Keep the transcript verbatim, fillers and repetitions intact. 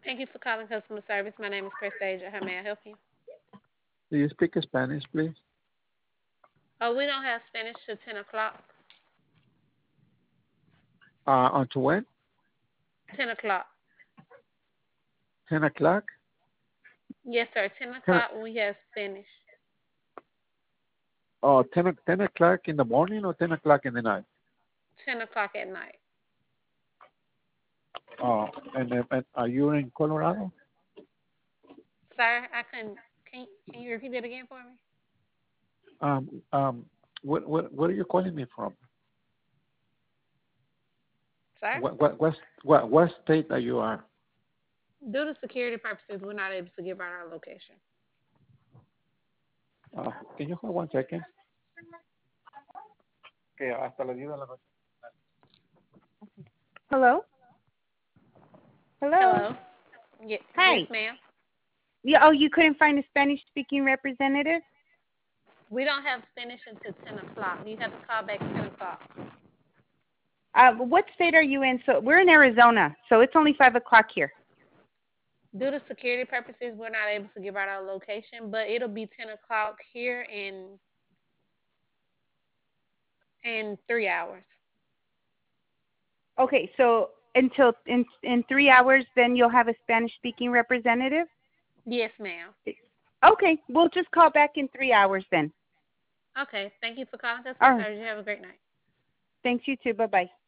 Thank you for calling customer service. My name is Prestasia. How may I help you? Do you speak Spanish, please? Oh, we don't have Spanish till ten o'clock. Uh, until when? ten o'clock. ten o'clock? Yes, sir. ten ten, o'clock we have Spanish. oh, ten, o- ten o'clock in the morning or ten o'clock in the night? ten o'clock at night. Oh, and, uh, and are you in Colorado? Sir, I couldn't. Can, can you repeat that again for me? Um, um, what, what, where are you calling me from? Sir? What, what, what, what, what state are you at? Due to security purposes, we're not able to give out our location. Uh, can you hold one second? Que hasta las diez de la noche. Hello? Hello? Hello? Ye- yes, Hi. ma'am. Yeah, oh, you couldn't find a Spanish-speaking representative? We don't have Spanish until ten o'clock. You have to call back ten o'clock. Uh, what state are you in? So we're in Arizona, so it's only five o'clock here. Due to security purposes, we're not able to give out our location, but it'll be ten o'clock here in in three hours. Okay, so until in in three hours, then you'll have a Spanish-speaking representative? Yes, ma'am. Okay, we'll just call back in three hours then. Okay. Thank you for calling All customer right. service. You have a great night. Thanks, you too. Bye-bye.